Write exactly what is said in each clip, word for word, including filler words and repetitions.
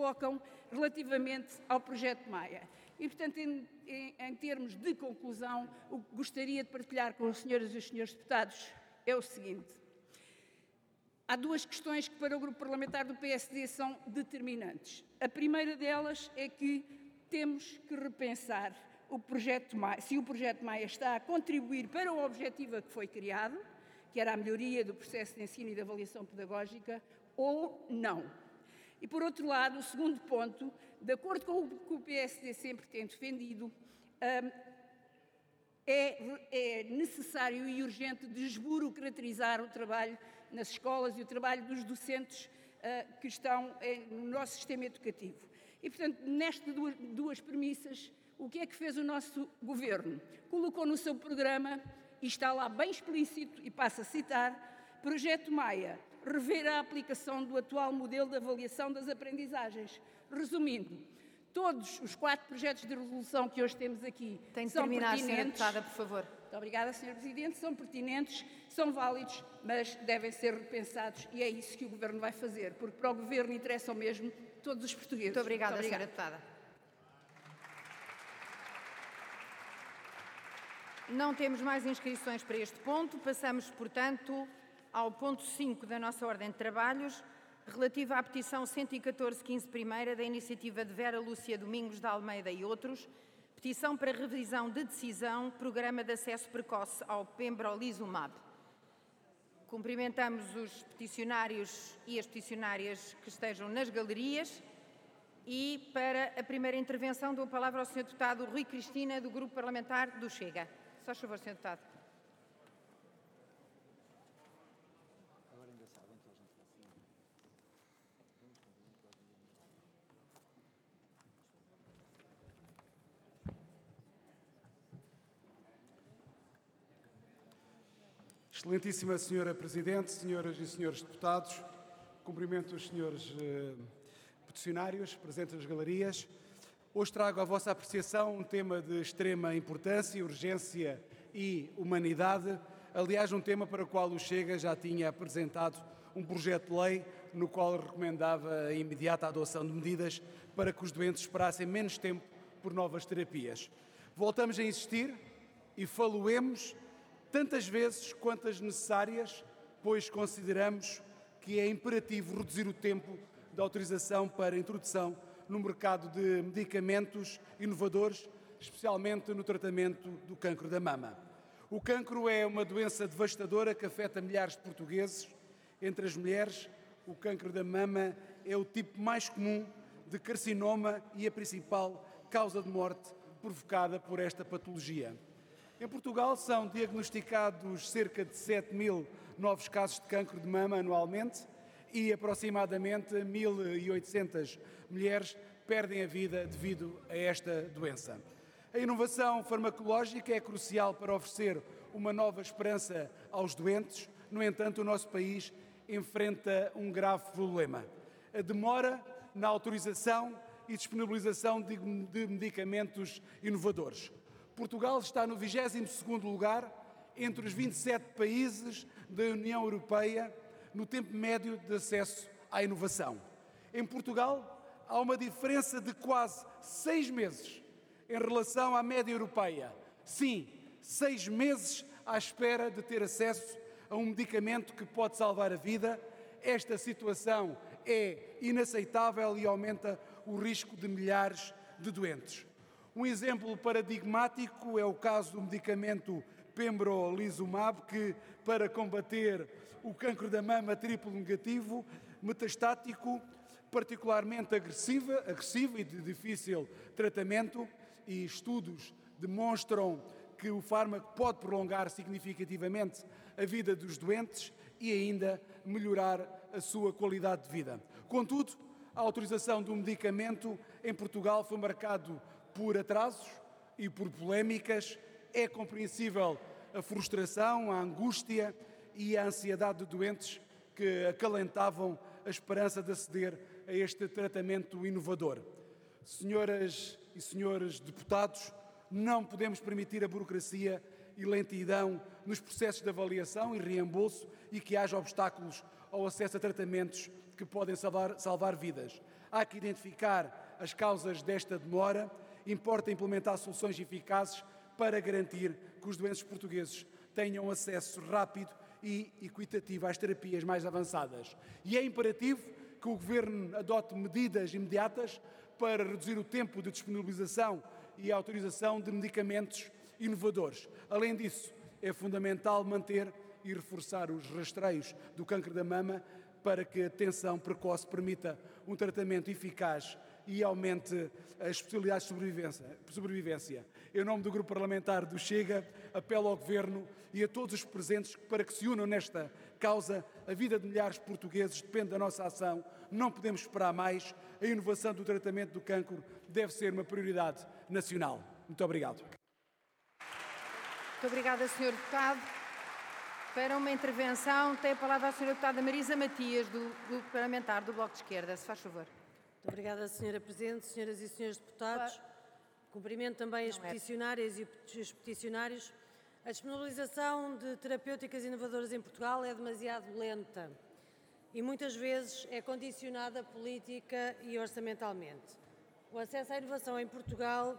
colocam relativamente ao projeto Maia. E, portanto, em, em, em termos de conclusão, o que gostaria de partilhar com as senhoras e os senhores deputados é o seguinte. Há duas questões que para o grupo parlamentar do P S D são determinantes. A primeira delas é que temos que repensar o projeto Maia, se o projeto Maia está a contribuir para o objetivo a que foi criado, que era a melhoria do processo de ensino e de avaliação pedagógica, ou não. E, por outro lado, o segundo ponto, de acordo com o que o P S D sempre tem defendido, é, é necessário e urgente desburocratizar o trabalho nas escolas e o trabalho dos docentes uh, que estão no nosso sistema educativo. E, portanto, nestas duas, duas premissas, o que é que fez o nosso Governo? Colocou no seu programa, e está lá bem explícito, e passo a citar, Projeto Maia, rever a aplicação do atual modelo de avaliação das aprendizagens. Resumindo, todos os quatro projetos de resolução que hoje temos aqui Tem de são terminar, pertinentes. senhora Deputada, por favor. Muito obrigada, senhora Presidente. São pertinentes, são válidos, mas devem ser repensados e é isso que o Governo vai fazer, porque para o Governo interessam mesmo todos os portugueses. Muito obrigada, Muito obrigada. senhora Deputada. Não temos mais inscrições para este ponto. Passamos, portanto, ao ponto cinco da nossa ordem de trabalhos, relativa à petição cento e catorze quinze primeira da iniciativa de Vera Lúcia Domingos de Almeida e outros, petição para revisão de decisão, programa de acesso precoce ao pembrolizumab. Cumprimentamos os peticionários e as peticionárias que estejam nas galerias e, para a primeira intervenção, dou a palavra ao senhor deputado Rui Cristina, do Grupo Parlamentar do Chega. Só favor, senhor deputado. Excelentíssima senhora Presidente, senhoras e senhores deputados, cumprimento os senhores eh, peticionários presentes nas galerias. Hoje trago à vossa apreciação um tema de extrema importância, urgência e humanidade. Aliás, um tema para o qual o Chega já tinha apresentado um projeto de lei no qual recomendava a imediata adoção de medidas para que os doentes esperassem menos tempo por novas terapias. Voltamos a insistir e faloemos tantas vezes quantas necessárias, pois consideramos que é imperativo reduzir o tempo de autorização para introdução no mercado de medicamentos inovadores, especialmente no tratamento do cancro da mama. O cancro é uma doença devastadora que afeta milhares de portugueses. Entre as mulheres, o cancro da mama é o tipo mais comum de carcinoma e a principal causa de morte provocada por esta patologia. Em Portugal são diagnosticados cerca de sete mil novos casos de cancro de mama anualmente e aproximadamente mil e oitocentas mulheres perdem a vida devido a esta doença. A inovação farmacológica é crucial para oferecer uma nova esperança aos doentes. No entanto, o nosso país enfrenta um grave problema: a demora na autorização e disponibilização de, de medicamentos inovadores. Portugal está no vigésimo segundo lugar entre os vinte e sete países da União Europeia no tempo médio de acesso à inovação. Em Portugal, há uma diferença de quase seis meses em relação à média europeia. Sim, seis meses à espera de ter acesso a um medicamento que pode salvar a vida. Esta situação é inaceitável e aumenta o risco de milhares de doentes. Um exemplo paradigmático é o caso do medicamento pembrolizumab, que, para combater o cancro da mama triplo negativo, metastático, particularmente agressiva, agressivo e de difícil tratamento, e estudos demonstram que o fármaco pode prolongar significativamente a vida dos doentes e ainda melhorar a sua qualidade de vida. Contudo, a autorização do medicamento em Portugal foi marcado por atrasos e por polémicas. É compreensível a frustração, a angústia e a ansiedade de doentes que acalentavam a esperança de aceder a este tratamento inovador. Senhoras e senhores deputados, não podemos permitir a burocracia e lentidão nos processos de avaliação e reembolso e que haja obstáculos ao acesso a tratamentos que podem salvar, salvar vidas. Há que identificar as causas desta demora, importa implementar soluções eficazes para garantir que os doentes portugueses tenham acesso rápido e equitativo às terapias mais avançadas. E é imperativo que o Governo adote medidas imediatas para reduzir o tempo de disponibilização e autorização de medicamentos inovadores. Além disso, é fundamental manter e reforçar os rastreios do cancro da mama para que a detecção precoce permita um tratamento eficaz e aumente as possibilidades de sobrevivência. sobrevivência. Em nome do Grupo Parlamentar do Chega, apelo ao Governo e a todos os presentes para que se unam nesta causa. A vida de milhares de portugueses depende da nossa ação. Não podemos esperar mais. A inovação do tratamento do cancro deve ser uma prioridade nacional. Muito obrigado. Muito obrigada, senhor Deputado. Para uma intervenção, tem a palavra a senhora Deputada Marisa Matias, do Grupo Parlamentar do Bloco de Esquerda. Se faz favor. Muito obrigada, senhora Presidente, senhoras e senhores deputados. Cumprimento também as peticionárias e os peticionários. A disponibilização de terapêuticas inovadoras em Portugal é demasiado lenta e muitas vezes é condicionada política e orçamentalmente. O acesso à inovação em Portugal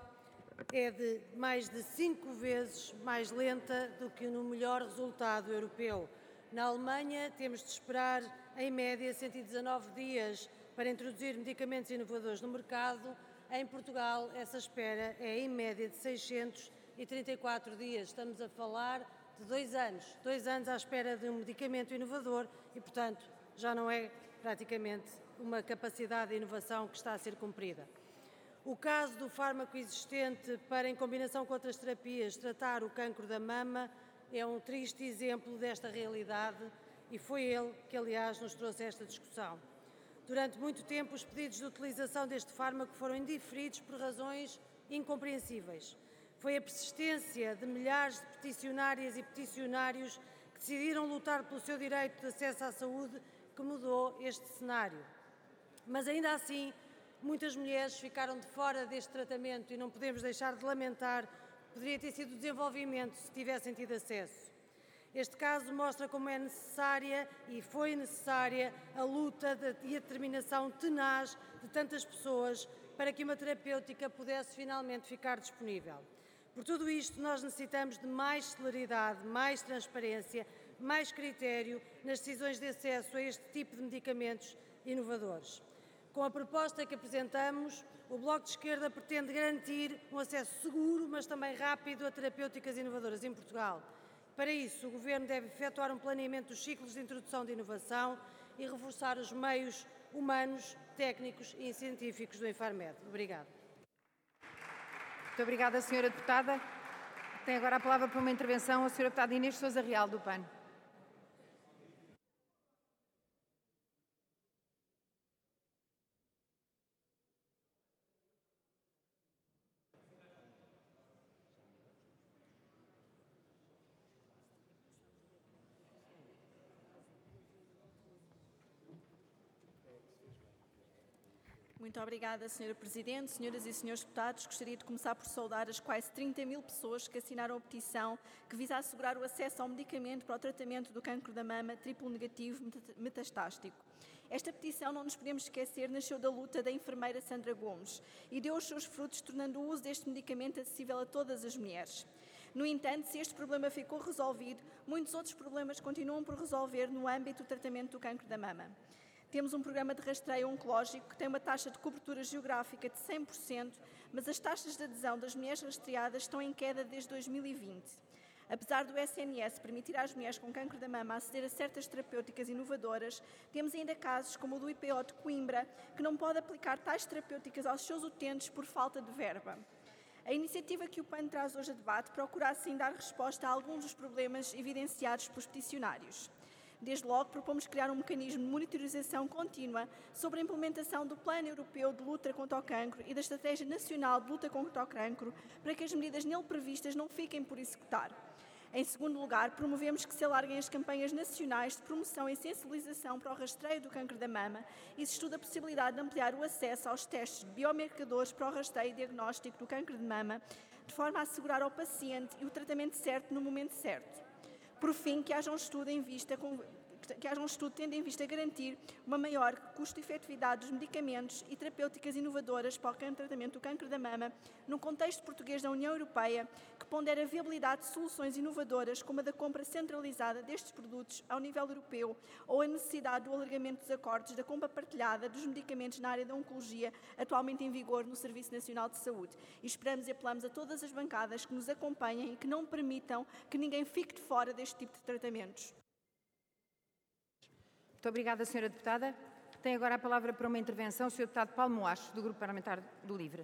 é de mais de cinco vezes mais lenta do que no melhor resultado europeu. Na Alemanha, temos de esperar, em média, cento e dezanove dias para introduzir medicamentos inovadores no mercado. Em Portugal, essa espera é, em média, de seiscentos e trinta e quatro dias. Estamos a falar de dois anos. Dois anos à espera de um medicamento inovador e, portanto, já não é praticamente uma capacidade de inovação que está a ser cumprida. O caso do fármaco existente para, em combinação com outras terapias, tratar o cancro da mama é um triste exemplo desta realidade e foi ele que, aliás, nos trouxe esta discussão. Durante muito tempo, os pedidos de utilização deste fármaco foram indiferidos por razões incompreensíveis. Foi a persistência de milhares de peticionárias e peticionários que decidiram lutar pelo seu direito de acesso à saúde que mudou este cenário. Mas, ainda assim, muitas mulheres ficaram de fora deste tratamento e não podemos deixar de lamentar que poderia ter sido o desenvolvimento se tivessem tido acesso. Este caso mostra como é necessária e foi necessária a luta e a determinação tenaz de tantas pessoas para que uma terapêutica pudesse finalmente ficar disponível. Por tudo isto, nós necessitamos de mais celeridade, mais transparência, mais critério nas decisões de acesso a este tipo de medicamentos inovadores. Com a proposta que apresentamos, o Bloco de Esquerda pretende garantir um acesso seguro, mas também rápido a terapêuticas inovadoras em Portugal. Para isso, o Governo deve efetuar um planeamento dos ciclos de introdução de inovação e reforçar os meios humanos, técnicos e científicos do Infarmed. Obrigada. Muito obrigada, senhora Deputada. Tem agora a palavra para uma intervenção a senhora Deputada Inês Sousa Real, do P A N. Muito obrigada, senhora Presidente. Senhoras e senhores deputados, gostaria de começar por saudar as quase trinta mil pessoas que assinaram a petição que visa assegurar o acesso ao medicamento para o tratamento do cancro da mama triplo negativo metastástico. Esta petição, não nos podemos esquecer, nasceu da luta da enfermeira Sandra Gomes e deu os seus frutos, tornando o uso deste medicamento acessível a todas as mulheres. No entanto, se este problema ficou resolvido, muitos outros problemas continuam por resolver no âmbito do tratamento do cancro da mama. Temos um programa de rastreio oncológico que tem uma taxa de cobertura geográfica de cem por cento, mas as taxas de adesão das mulheres rastreadas estão em queda desde dois mil e vinte. Apesar do S N S permitir às mulheres com cancro da mama aceder a certas terapêuticas inovadoras, temos ainda casos como o do I P O de Coimbra, que não pode aplicar tais terapêuticas aos seus utentes por falta de verba. A iniciativa que o P A N traz hoje a debate procura assim dar resposta a alguns dos problemas evidenciados pelos peticionários. Desde logo, propomos criar um mecanismo de monitorização contínua sobre a implementação do Plano Europeu de Luta contra o Cancro e da Estratégia Nacional de Luta contra o Cancro, para que as medidas nele previstas não fiquem por executar. Em segundo lugar, promovemos que se alarguem as campanhas nacionais de promoção e sensibilização para o rastreio do cancro da mama e se estuda a possibilidade de ampliar o acesso aos testes de biomarcadores para o rastreio e diagnóstico do cancro de mama, de forma a assegurar ao paciente o tratamento certo no momento certo. Por fim, que haja um estudo em vista com, que haja um estudo tendo em vista garantir uma maior custo-efetividade dos medicamentos e terapêuticas inovadoras para o tratamento do cancro da mama, num contexto português da União Europeia, que pondera a viabilidade de soluções inovadoras como a da compra centralizada destes produtos ao nível europeu ou a necessidade do alargamento dos acordos da compra partilhada dos medicamentos na área da oncologia atualmente em vigor no Serviço Nacional de Saúde. E esperamos e apelamos a todas as bancadas que nos acompanhem e que não permitam que ninguém fique de fora deste tipo de tratamentos. Muito obrigada, senhora Deputada. Tem agora a palavra para uma intervenção o senhor Deputado Paulo Moacho, do Grupo Parlamentar do LIVRE.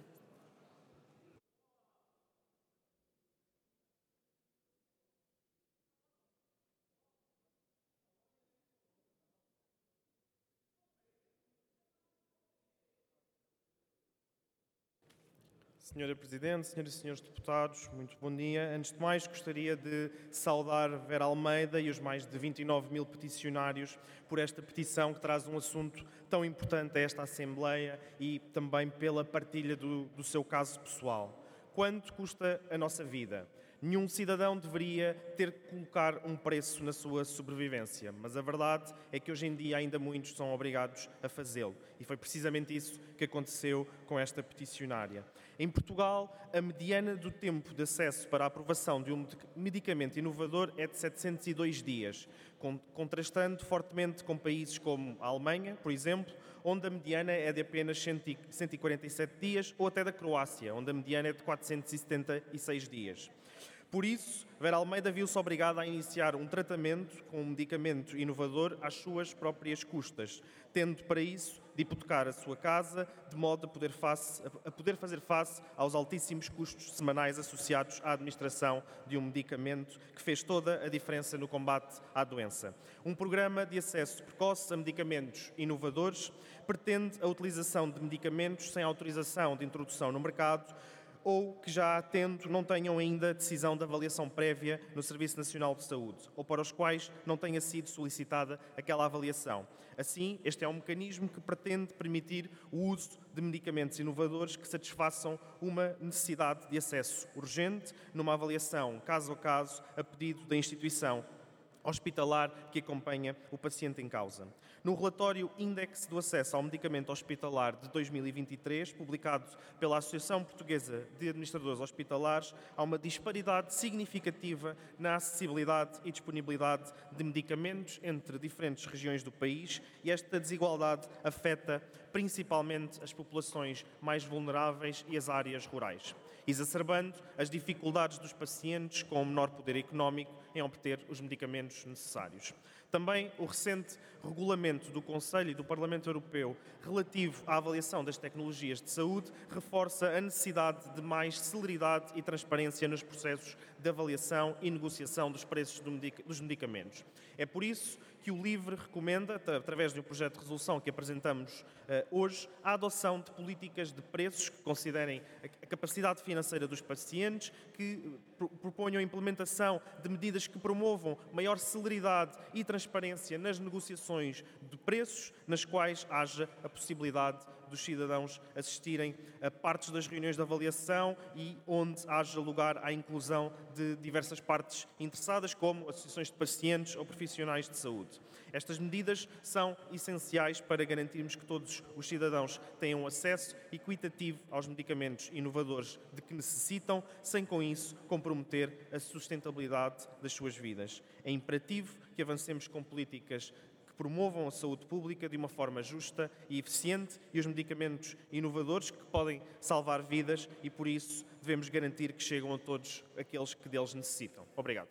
Senhora Presidente, senhoras e senhores deputados, muito bom dia. Antes de mais, gostaria de saudar Vera Almeida e os mais de vinte e nove mil peticionários por esta petição que traz um assunto tão importante a esta Assembleia e também pela partilha do, do seu caso pessoal. Quanto custa a nossa vida? Nenhum cidadão deveria ter que colocar um preço na sua sobrevivência, mas a verdade é que hoje em dia ainda muitos são obrigados a fazê-lo. E foi precisamente isso que aconteceu com esta peticionária. Em Portugal, a mediana do tempo de acesso para a aprovação de um medicamento inovador é de setecentos e dois dias, contrastando fortemente com países como a Alemanha, por exemplo, onde a mediana é de apenas cento e quarenta e sete dias, ou até da Croácia, onde a mediana é de quatrocentos e setenta e seis dias. Por isso, Vera Almeida viu-se obrigada a iniciar um tratamento com um medicamento inovador às suas próprias custas, tendo para isso de hipotecar a sua casa, de modo a poder, face, a poder fazer face aos altíssimos custos semanais associados à administração de um medicamento que fez toda a diferença no combate à doença. Um programa de acesso precoce a medicamentos inovadores pretende a utilização de medicamentos sem autorização de introdução no mercado, ou que já tendo não tenham ainda decisão de avaliação prévia no Serviço Nacional de Saúde, ou para os quais não tenha sido solicitada aquela avaliação. Assim, este é um mecanismo que pretende permitir o uso de medicamentos inovadores que satisfaçam uma necessidade de acesso urgente, numa avaliação caso a caso, a pedido da instituição hospitalar que acompanha o paciente em causa. No relatório Índice do Acesso ao Medicamento Hospitalar de dois mil e vinte e três, publicado pela Associação Portuguesa de Administradores Hospitalares, há uma disparidade significativa na acessibilidade e disponibilidade de medicamentos entre diferentes regiões do país e esta desigualdade afeta principalmente as populações mais vulneráveis e as áreas rurais, exacerbando as dificuldades dos pacientes com menor poder económico em obter os medicamentos necessários. Também o recente regulamento do Conselho e do Parlamento Europeu relativo à avaliação das tecnologias de saúde reforça a necessidade de mais celeridade e transparência nos processos de avaliação e negociação dos preços dos medicamentos. É por isso que o LIVRE recomenda, através de um projeto de resolução que apresentamos uh, hoje, a adoção de políticas de preços que considerem a capacidade financeira dos pacientes, que uh, proponham a implementação de medidas que promovam maior celeridade e transparência nas negociações de preços, nas quais haja a possibilidade dos cidadãos assistirem a partes das reuniões de avaliação e onde haja lugar à inclusão de diversas partes interessadas, como associações de pacientes ou profissionais de saúde. Estas medidas são essenciais para garantirmos que todos os cidadãos tenham acesso equitativo aos medicamentos inovadores de que necessitam, sem com isso comprometer a sustentabilidade das suas vidas. É imperativo que avancemos com políticas que promovam a saúde pública de uma forma justa e eficiente e os medicamentos inovadores que podem salvar vidas e, por isso, devemos garantir que chegam a todos aqueles que deles necessitam. Obrigado.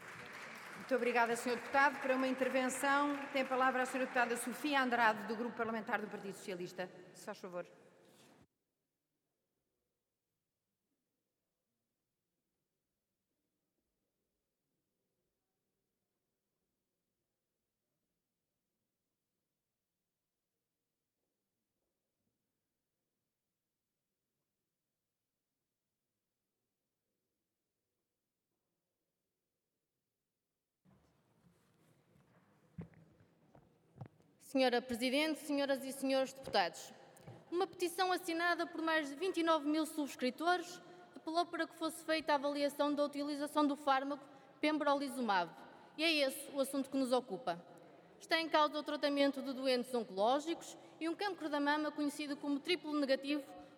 Muito obrigada, senhor Deputado. Para uma intervenção, tem a palavra a senhora Deputada Sofia Andrade, do Grupo Parlamentar do Partido Socialista. Se faz favor. Senhora Presidente, senhoras e senhores deputados, uma petição assinada por mais de vinte e nove mil subscritores apelou para que fosse feita a avaliação da utilização do fármaco pembrolizumab. E é esse o assunto que nos ocupa. Está em causa o tratamento de doentes oncológicos e um cancro da mama conhecido como triplo negativo,